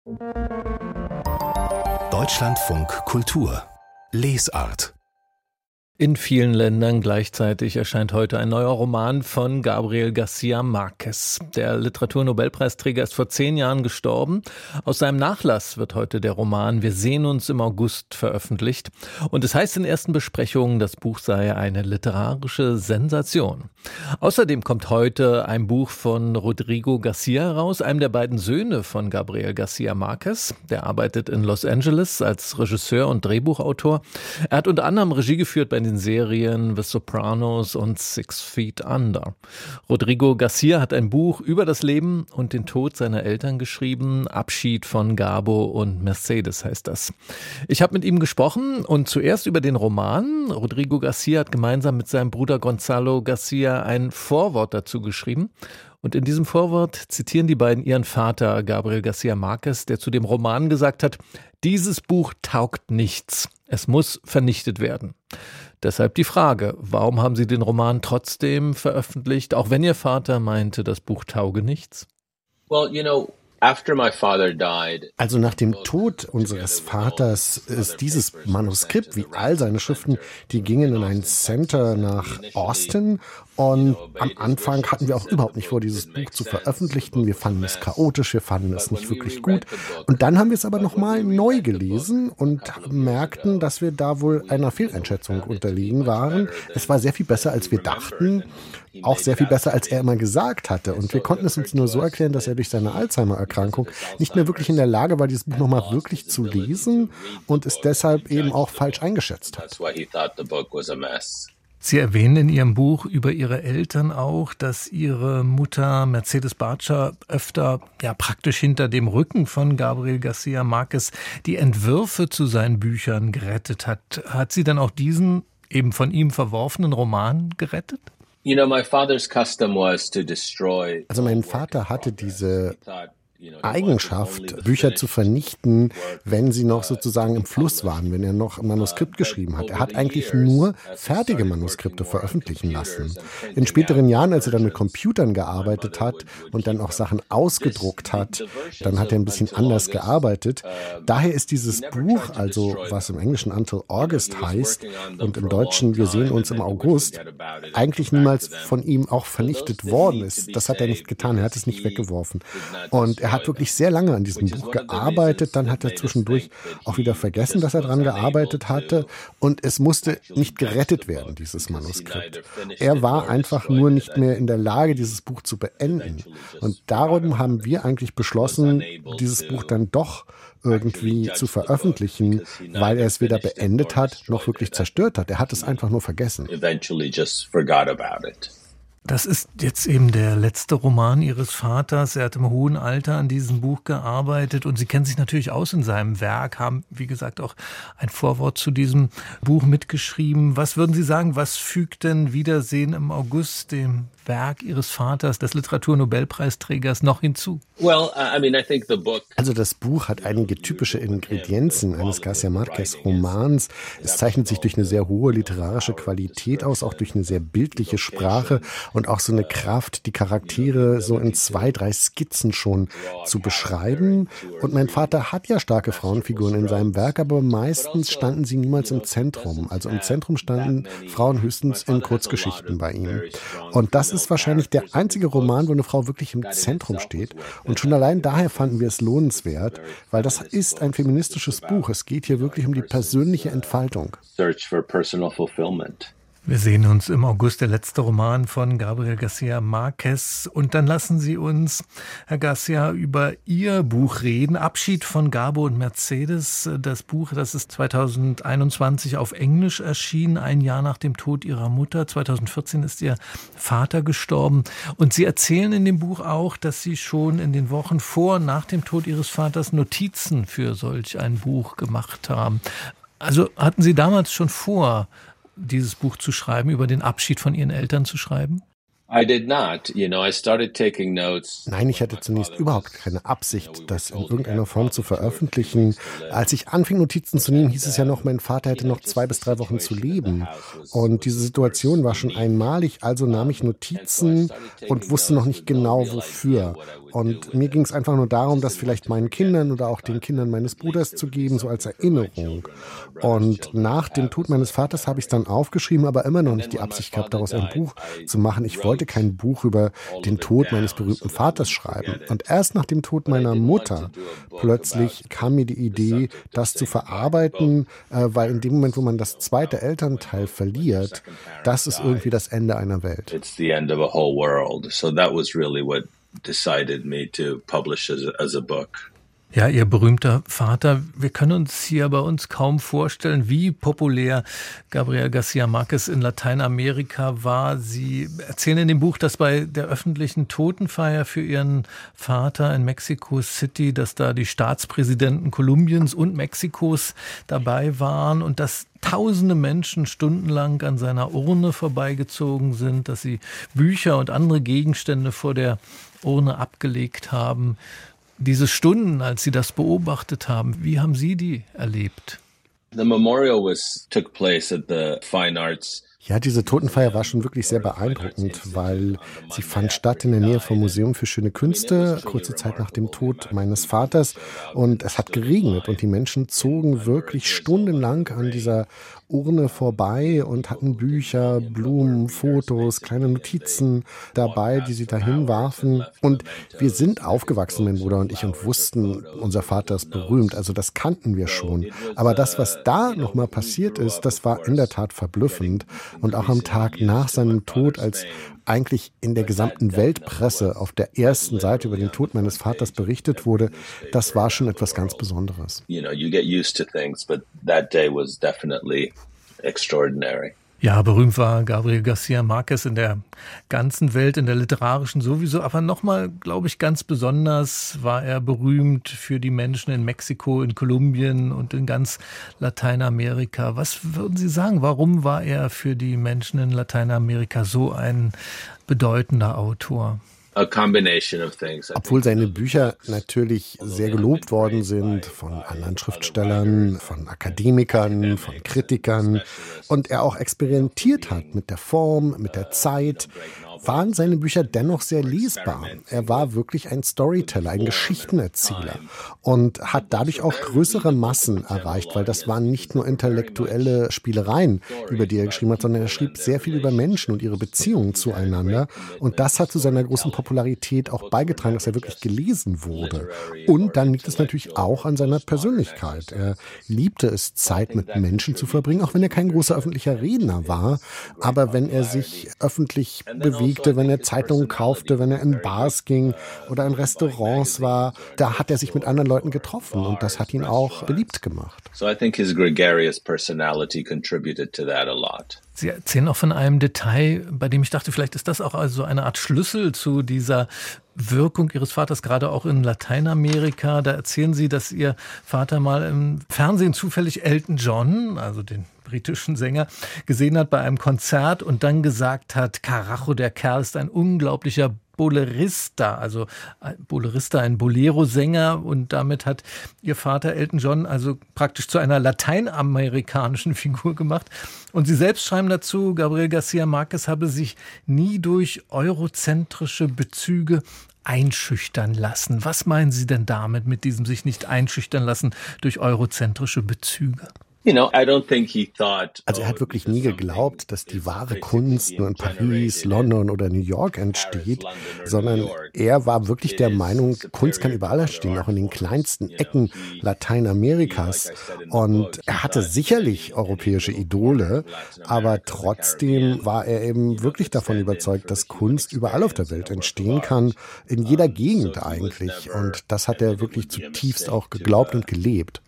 Deutschlandfunk Kultur Lesart. In vielen Ländern gleichzeitig erscheint heute ein neuer Roman von Gabriel García Márquez. Der Literaturnobelpreisträger ist vor 10 Jahren gestorben. Aus seinem Nachlass wird heute der Roman Wir sehen uns im August veröffentlicht. Und es heißt in ersten Besprechungen, das Buch sei eine literarische Sensation. Außerdem kommt heute ein Buch von Rodrigo García heraus, einem der beiden Söhne von Gabriel García Márquez. Der arbeitet in Los Angeles als Regisseur und Drehbuchautor. Er hat unter anderem Regie geführt bei den Serien The Sopranos und 6 Feet Under. Rodrigo García hat ein Buch über das Leben und den Tod seiner Eltern geschrieben. Abschied von Gabo und Mercedes heißt das. Ich habe mit ihm gesprochen und zuerst über den Roman. Rodrigo García hat gemeinsam mit seinem Bruder Gonzalo García ein Vorwort dazu geschrieben. Und in diesem Vorwort zitieren die beiden ihren Vater Gabriel García Márquez, der zu dem Roman gesagt hat: Dieses Buch taugt nichts. Es muss vernichtet werden. Deshalb die Frage, warum haben Sie den Roman trotzdem veröffentlicht, auch wenn Ihr Vater meinte, das Buch tauge nichts? Also nach dem Tod unseres Vaters ist dieses Manuskript, wie all seine Schriften, die gingen in ein Center nach Austin. Und am Anfang hatten wir auch überhaupt nicht vor, dieses Buch zu veröffentlichen. Wir fanden es chaotisch, wir fanden es nicht wirklich gut. Und dann haben wir es aber nochmal neu gelesen und merkten, dass wir da wohl einer Fehleinschätzung unterlegen waren. Es war sehr viel besser, als wir dachten. Auch sehr viel besser, als er immer gesagt hatte. Und wir konnten es uns nur so erklären, dass er durch seine Alzheimer-Erkrankung nicht mehr wirklich in der Lage war, dieses Buch nochmal wirklich zu lesen und es deshalb eben auch falsch eingeschätzt hat. Sie erwähnen in Ihrem Buch über Ihre Eltern auch, dass Ihre Mutter Mercedes Barca öfter praktisch hinter dem Rücken von Gabriel García Márquez die Entwürfe zu seinen Büchern gerettet hat. Hat sie dann auch diesen eben von ihm verworfenen Roman gerettet? Also mein Vater hatte diese Eigenschaft, Bücher zu vernichten, wenn sie noch sozusagen im Fluss waren, wenn er noch ein Manuskript geschrieben hat. Er hat eigentlich nur fertige Manuskripte veröffentlichen lassen. In späteren Jahren, als er dann mit Computern gearbeitet hat und dann auch Sachen ausgedruckt hat, dann hat er ein bisschen anders gearbeitet. Daher ist dieses Buch, also was im Englischen Until August heißt und im Deutschen Wir sehen uns im August, eigentlich niemals von ihm auch vernichtet worden ist. Das hat er nicht getan, er hat es nicht weggeworfen. Und er hat wirklich sehr lange an diesem Buch gearbeitet, dann hat er zwischendurch auch wieder vergessen, dass er dran gearbeitet hatte und es musste nicht gerettet werden, dieses Manuskript. Er war einfach nur nicht mehr in der Lage, dieses Buch zu beenden und darum haben wir eigentlich beschlossen, dieses Buch dann doch irgendwie zu veröffentlichen, weil er es weder beendet hat, noch wirklich zerstört hat. Er hat es einfach nur vergessen. Das ist jetzt eben der letzte Roman Ihres Vaters. Er hat im hohen Alter an diesem Buch gearbeitet und Sie kennen sich natürlich aus in seinem Werk, haben, wie gesagt, auch ein Vorwort zu diesem Buch mitgeschrieben. Was würden Sie sagen, was fügt denn Wiedersehen im August dem Werk Ihres Vaters, des Literaturnobelpreisträgers, noch hinzu? Also das Buch hat einige typische Ingredienzen eines García Márquez Romans. Es zeichnet sich durch eine sehr hohe literarische Qualität aus, auch durch eine sehr bildliche Sprache und auch so eine Kraft, die Charaktere so in 2, 3 Skizzen schon zu beschreiben. Und mein Vater hat ja starke Frauenfiguren in seinem Werk, aber meistens standen sie niemals im Zentrum. Also im Zentrum standen Frauen höchstens in Kurzgeschichten bei ihm. Und das ist wahrscheinlich der einzige Roman, wo eine Frau wirklich im Zentrum steht. Und schon allein daher fanden wir es lohnenswert, weil das ist ein feministisches Buch. Es geht hier wirklich um die persönliche Entfaltung. Wir sehen uns im August, der letzte Roman von Gabriel García Márquez. Und dann lassen Sie uns, Herr García, über Ihr Buch reden. Abschied von Gabo und Mercedes. Das Buch, das ist 2021 auf Englisch erschienen, ein Jahr nach dem Tod Ihrer Mutter. 2014 ist Ihr Vater gestorben. Und Sie erzählen in dem Buch auch, dass Sie schon in den Wochen vor und nach dem Tod Ihres Vaters Notizen für solch ein Buch gemacht haben. Also hatten Sie damals schon vor, dieses Buch zu schreiben, über den Abschied von Ihren Eltern zu schreiben? Nein, ich hatte zunächst überhaupt keine Absicht, das in irgendeiner Form zu veröffentlichen. Als ich anfing, Notizen zu nehmen, hieß es ja noch, mein Vater hätte noch 2 bis 3 Wochen zu leben. Und diese Situation war schon einmalig, also nahm ich Notizen und wusste noch nicht genau, wofür. Und mir ging es einfach nur darum, das vielleicht meinen Kindern oder auch den Kindern meines Bruders zu geben, so als Erinnerung. Und nach dem Tod meines Vaters habe ich es dann aufgeschrieben, aber immer noch nicht die Absicht gehabt, daraus ein Buch zu machen. Ich wollte kein Buch über den Tod meines berühmten Vaters schreiben. Und erst nach dem Tod meiner Mutter plötzlich kam mir die Idee, das zu verarbeiten, weil in dem Moment, wo man das zweite Elternteil verliert, das ist irgendwie das Ende einer Welt. It's the end of a whole world. So that was really what decided me to publish as a book. Ja, Ihr berühmter Vater. Wir können uns hier bei uns kaum vorstellen, wie populär Gabriel García Márquez in Lateinamerika war. Sie erzählen in dem Buch, dass bei der öffentlichen Totenfeier für Ihren Vater in Mexico City, dass da die Staatspräsidenten Kolumbiens und Mexikos dabei waren und dass Tausende Menschen stundenlang an seiner Urne vorbeigezogen sind, dass sie Bücher und andere Gegenstände vor der Urne abgelegt haben. Diese Stunden, als Sie das beobachtet haben, wie haben Sie die erlebt? The memorial took place at the Fine Arts. Ja, diese Totenfeier war schon wirklich sehr beeindruckend, weil sie fand statt in der Nähe vom Museum für schöne Künste, kurze Zeit nach dem Tod meines Vaters. Und es hat geregnet und die Menschen zogen wirklich stundenlang an dieser Urne vorbei und hatten Bücher, Blumen, Fotos, kleine Notizen dabei, die sie dahin warfen. Und wir sind aufgewachsen, mein Bruder und ich, und wussten, unser Vater ist berühmt. Also das kannten wir schon. Aber das, was da nochmal passiert ist, das war in der Tat verblüffend. Und auch am Tag nach seinem Tod, als eigentlich in der gesamten Weltpresse auf der ersten Seite über den Tod meines Vaters berichtet wurde, das war schon etwas ganz Besonderes. You know, you get used to things, but that day was definitely extraordinary. Ja, berühmt war Gabriel García Márquez in der ganzen Welt, in der literarischen sowieso, aber nochmal, glaube ich, ganz besonders war er berühmt für die Menschen in Mexiko, in Kolumbien und in ganz Lateinamerika. Was würden Sie sagen, warum war er für die Menschen in Lateinamerika so ein bedeutender Autor? Obwohl seine Bücher natürlich sehr gelobt worden sind von anderen Schriftstellern, von Akademikern, von Kritikern und er auch experimentiert hat mit der Form, mit der Zeit, waren seine Bücher dennoch sehr lesbar. Er war wirklich ein Storyteller, ein Geschichtenerzähler und hat dadurch auch größere Massen erreicht, weil das waren nicht nur intellektuelle Spielereien, über die er geschrieben hat, sondern er schrieb sehr viel über Menschen und ihre Beziehungen zueinander und das hat zu seiner großen Popularität auch beigetragen, dass er wirklich gelesen wurde. Und dann liegt es natürlich auch an seiner Persönlichkeit. Er liebte es, Zeit mit Menschen zu verbringen, auch wenn er kein großer öffentlicher Redner war, aber wenn er sich öffentlich bewegte, wenn er Zeitungen kaufte, wenn er in Bars ging oder in Restaurants war, da hat er sich mit anderen Leuten getroffen und das hat ihn auch beliebt gemacht. So I think his gregarious personality contributed to that a lot. Sie erzählen auch von einem Detail, bei dem ich dachte, vielleicht ist das auch also eine Art Schlüssel zu dieser Wirkung Ihres Vaters, gerade auch in Lateinamerika. Da erzählen Sie, dass Ihr Vater mal im Fernsehen zufällig Elton John, also den britischen Sänger, gesehen hat bei einem Konzert und dann gesagt hat, Carajo, der Kerl ist ein unglaublicher Bolerista, also Bolerista, ein Bolero-Sänger und damit hat Ihr Vater Elton John also praktisch zu einer lateinamerikanischen Figur gemacht. Und Sie selbst schreiben dazu, Gabriel García Márquez habe sich nie durch eurozentrische Bezüge einschüchtern lassen. Was meinen Sie denn damit, mit diesem sich nicht einschüchtern lassen durch eurozentrische Bezüge? Also er hat wirklich nie geglaubt, dass die wahre Kunst nur in Paris, London oder New York entsteht, sondern er war wirklich der Meinung, Kunst kann überall entstehen, auch in den kleinsten Ecken Lateinamerikas. Und er hatte sicherlich europäische Idole, aber trotzdem war er eben wirklich davon überzeugt, dass Kunst überall auf der Welt entstehen kann, in jeder Gegend eigentlich. Und das hat er wirklich zutiefst auch geglaubt und gelebt.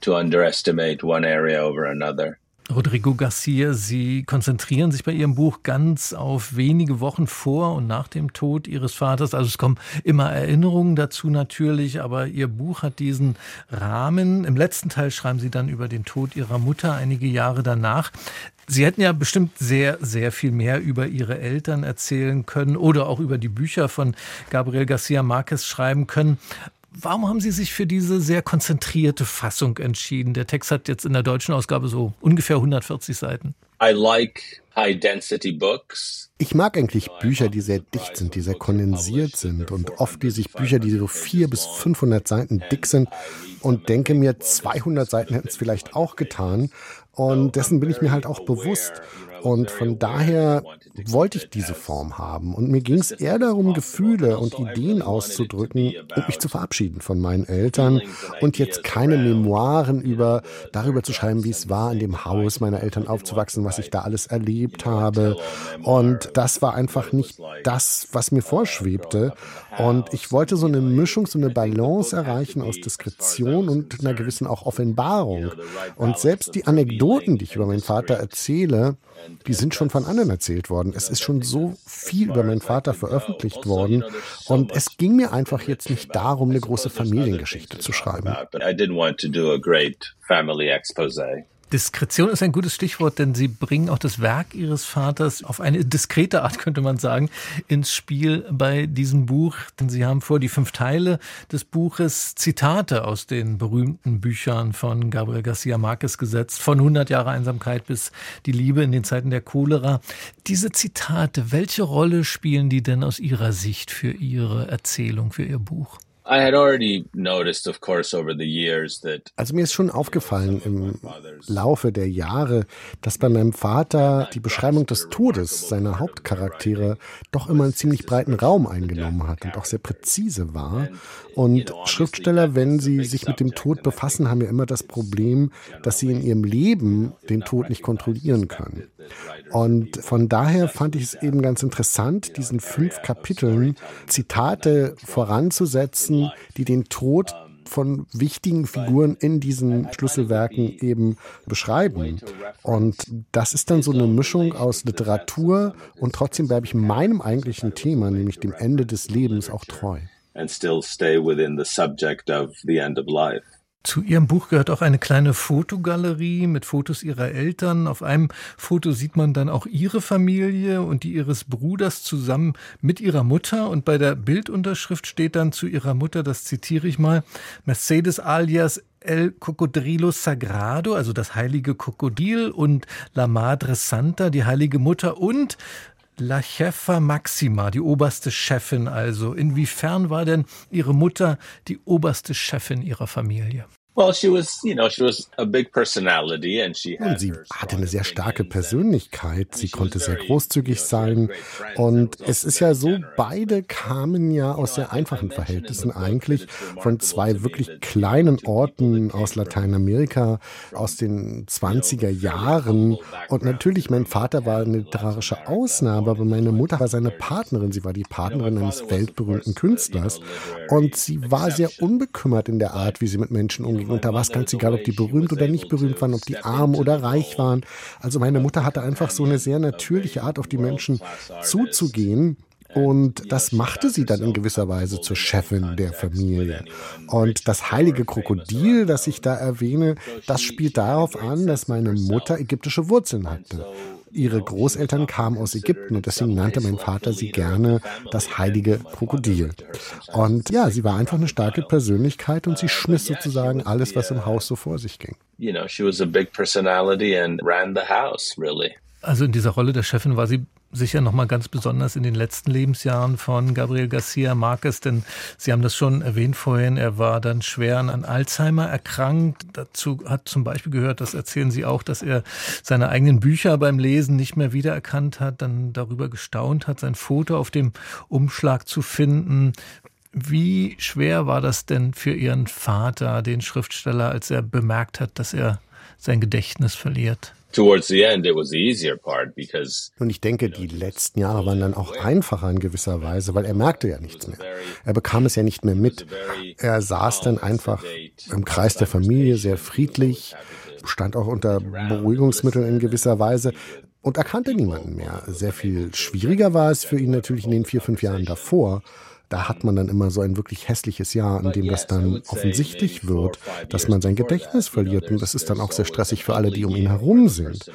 Rodrigo García, Sie konzentrieren sich bei Ihrem Buch ganz auf wenige Wochen vor und nach dem Tod Ihres Vaters. Also es kommen immer Erinnerungen dazu natürlich, aber Ihr Buch hat diesen Rahmen. Im letzten Teil schreiben Sie dann über den Tod Ihrer Mutter einige Jahre danach. Sie hätten ja bestimmt sehr, sehr viel mehr über Ihre Eltern erzählen können oder auch über die Bücher von Gabriel García Márquez schreiben können. Warum haben Sie sich für diese sehr konzentrierte Fassung entschieden? Der Text hat jetzt in der deutschen Ausgabe so ungefähr 140 Seiten. I like Ich mag eigentlich Bücher, die sehr dicht sind, die sehr kondensiert sind und oft lese ich Bücher, die so 400 bis 500 Seiten dick sind und denke mir, 200 Seiten hätten es vielleicht auch getan und dessen bin ich mir halt auch bewusst. Und von daher wollte ich diese Form haben. Und mir ging es eher darum, Gefühle und Ideen auszudrücken und mich zu verabschieden von meinen Eltern und jetzt keine Memoiren darüber zu schreiben, wie es war, in dem Haus meiner Eltern aufzuwachsen, was ich da alles erlebt habe. Und das war einfach nicht das, was mir vorschwebte. Und ich wollte so eine Mischung, so eine Balance erreichen aus Diskretion und einer gewissen auch Offenbarung. Und selbst die Anekdoten, die ich über meinen Vater erzähle, die sind schon von anderen erzählt worden. Es ist schon so viel über meinen Vater veröffentlicht worden. Und es ging mir einfach jetzt nicht darum, eine große Familiengeschichte zu schreiben. Diskretion ist ein gutes Stichwort, denn Sie bringen auch das Werk Ihres Vaters auf eine diskrete Art, könnte man sagen, ins Spiel bei diesem Buch. Denn Sie haben vor die 5 Teile des Buches Zitate aus den berühmten Büchern von Gabriel García Márquez gesetzt, von 100 Jahre Einsamkeit bis die Liebe in den Zeiten der Cholera. Diese Zitate, welche Rolle spielen die denn aus Ihrer Sicht für Ihre Erzählung, für Ihr Buch? Also mir ist schon aufgefallen im Laufe der Jahre, dass bei meinem Vater die Beschreibung des Todes seiner Hauptcharaktere doch immer einen ziemlich breiten Raum eingenommen hat und auch sehr präzise war. Und Schriftsteller, wenn sie sich mit dem Tod befassen, haben ja immer das Problem, dass sie in ihrem Leben den Tod nicht kontrollieren können. Und von daher fand ich es eben ganz interessant, diesen 5 Kapiteln Zitate voranzusetzen, die den Tod von wichtigen Figuren in diesen Schlüsselwerken eben beschreiben. Und das ist dann so eine Mischung aus Literatur und trotzdem bleibe ich meinem eigentlichen Thema, nämlich dem Ende des Lebens, auch treu. Zu Ihrem Buch gehört auch eine kleine Fotogalerie mit Fotos Ihrer Eltern. Auf einem Foto sieht man dann auch Ihre Familie und die Ihres Bruders zusammen mit Ihrer Mutter. Und bei der Bildunterschrift steht dann zu Ihrer Mutter, das zitiere ich mal, Mercedes alias El Cocodrilo Sagrado, also das heilige Krokodil, und La Madre Santa, die heilige Mutter, und La Jefa Maxima, die oberste Chefin also. Inwiefern war denn Ihre Mutter die oberste Chefin Ihrer Familie? Und sie hatte eine sehr starke Persönlichkeit. Sie konnte sehr großzügig sein. Und es ist ja so, beide kamen ja aus sehr einfachen Verhältnissen eigentlich, von 2 wirklich kleinen Orten aus Lateinamerika, aus den 20er Jahren. Und natürlich, mein Vater war eine literarische Ausnahme, aber meine Mutter war seine Partnerin. Sie war die Partnerin eines weltberühmten Künstlers. Und sie war sehr unbekümmert in der Art, wie sie mit Menschen umging. Und da war es ganz egal, ob die berühmt oder nicht berühmt waren, ob die arm oder reich waren. Also meine Mutter hatte einfach so eine sehr natürliche Art, auf die Menschen zuzugehen. Und das machte sie dann in gewisser Weise zur Chefin der Familie. Und das heilige Krokodil, das ich da erwähne, das spielt darauf an, dass meine Mutter ägyptische Wurzeln hatte. Ihre Großeltern kamen aus Ägypten und deswegen nannte mein Vater sie gerne das heilige Krokodil. Und ja, sie war einfach eine starke Persönlichkeit und sie schmiss sozusagen alles, was im Haus so vor sich ging. Also in dieser Rolle der Chefin war sie sicher noch mal ganz besonders in den letzten Lebensjahren von Gabriel García Márquez, denn Sie haben das schon erwähnt vorhin, er war dann schwer an Alzheimer erkrankt. Dazu hat zum Beispiel gehört, das erzählen Sie auch, dass er seine eigenen Bücher beim Lesen nicht mehr wiedererkannt hat, dann darüber gestaunt hat, sein Foto auf dem Umschlag zu finden. Wie schwer war das denn für Ihren Vater, den Schriftsteller, als er bemerkt hat, dass er sein Gedächtnis verliert? Und ich denke, die letzten Jahre waren dann auch einfacher in gewisser Weise, weil er merkte ja nichts mehr. Er bekam es ja nicht mehr mit. Er saß dann einfach im Kreis der Familie, sehr friedlich, stand auch unter Beruhigungsmitteln in gewisser Weise und erkannte niemanden mehr. Sehr viel schwieriger war es für ihn natürlich in den 4-5 Jahren davor. Da hat man dann immer so ein wirklich hässliches Jahr, in dem das dann offensichtlich wird, dass man sein Gedächtnis verliert. Und das ist dann auch sehr stressig für alle, die um ihn herum sind.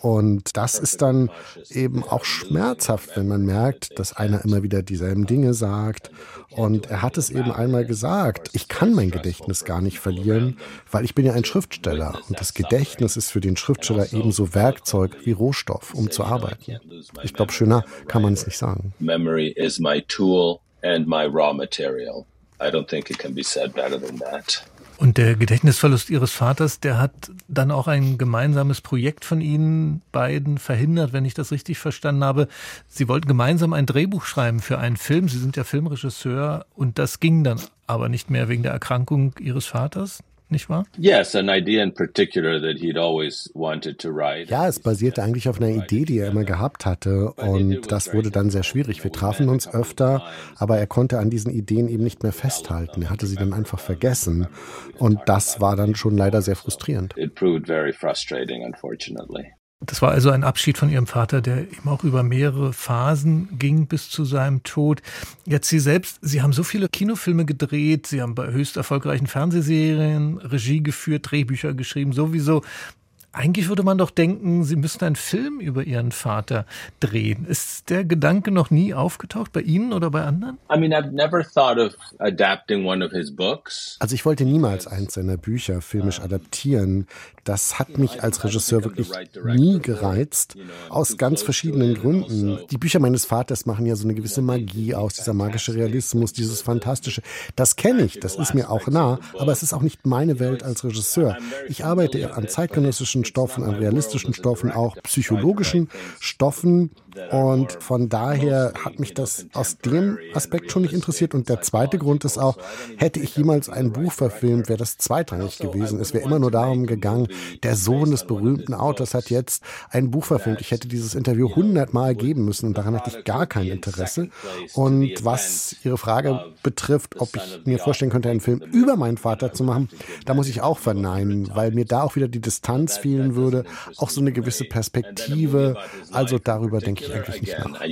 Und das ist dann eben auch schmerzhaft, wenn man merkt, dass einer immer wieder dieselben Dinge sagt. Und er hat es eben einmal gesagt, ich kann mein Gedächtnis gar nicht verlieren, weil ich bin ja ein Schriftsteller. Und das Gedächtnis ist für den Schriftsteller ebenso Werkzeug wie Rohstoff, um zu arbeiten. Ich glaube, schöner kann man es nicht sagen. Memory is my tool and my raw material. I don't think it can be said better than that. Und der Gedächtnisverlust Ihres Vaters, der hat dann auch ein gemeinsames Projekt von Ihnen beiden verhindert, wenn ich das richtig verstanden habe. Sie wollten gemeinsam ein Drehbuch schreiben für einen Film. Sie sind ja Filmregisseur und das ging dann aber nicht mehr wegen der Erkrankung Ihres Vaters, nicht wahr? Yes, an idea in particular that he'd always wanted to write. Ja, es basierte eigentlich auf einer Idee, die er immer gehabt hatte, und das wurde dann sehr schwierig. Wir trafen uns öfter, aber er konnte an diesen Ideen eben nicht mehr festhalten. Er hatte sie dann einfach vergessen und das war dann schon leider sehr frustrierend. It proved very frustrating, unfortunately. Das war also ein Abschied von Ihrem Vater, der eben auch über mehrere Phasen ging bis zu seinem Tod. Jetzt Sie selbst, Sie haben so viele Kinofilme gedreht, Sie haben bei höchst erfolgreichen Fernsehserien Regie geführt, Drehbücher geschrieben, sowieso. Eigentlich würde man doch denken, Sie müssten einen Film über Ihren Vater drehen. Ist der Gedanke noch nie aufgetaucht bei Ihnen oder bei anderen? I mean, I've never thought of adapting one of his books. Also ich wollte niemals eins seiner Bücher filmisch adaptieren. Das hat mich als Regisseur wirklich nie gereizt, aus ganz verschiedenen Gründen. Die Bücher meines Vaters machen ja so eine gewisse Magie aus, dieser magische Realismus, dieses Fantastische. Das kenne ich, das ist mir auch nah, aber es ist auch nicht meine Welt als Regisseur. Ich arbeite an zeitgenössischen Stoffen, an realistischen Stoffen, auch psychologischen Stoffen. Und von daher hat mich das aus dem Aspekt schon nicht interessiert. Und der zweite Grund ist auch, hätte ich jemals ein Buch verfilmt, wäre das zweitrangig gewesen. Es wäre immer nur darum gegangen, der Sohn des berühmten Autors hat jetzt ein Buch verfilmt. Ich hätte dieses Interview 100-mal geben müssen und daran hatte ich gar kein Interesse. Und was Ihre Frage betrifft, ob ich mir vorstellen könnte, einen Film über meinen Vater zu machen, da muss ich auch verneinen, weil mir da auch wieder die Distanz fehlen würde, auch so eine gewisse Perspektive. Also darüber denke ich eigentlich nicht nach.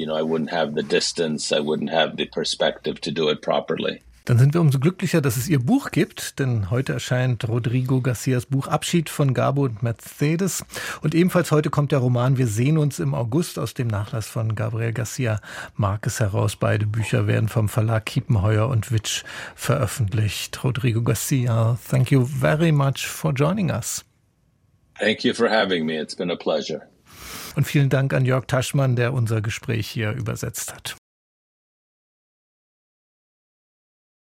Dann sind wir umso glücklicher, dass es Ihr Buch gibt, denn heute erscheint Rodrigo Garcias Buch Abschied von Gabo und Mercedes. Und ebenfalls heute kommt der Roman Wir sehen uns im August aus dem Nachlass von Gabriel Garcia Marquez heraus. Beide Bücher werden vom Verlag Kiepenheuer und Witsch veröffentlicht. Rodrigo Garcia, thank you very much for joining us. Thank you for having me. It's been a pleasure. Und vielen Dank an Jörg Taschmann, der unser Gespräch hier übersetzt hat.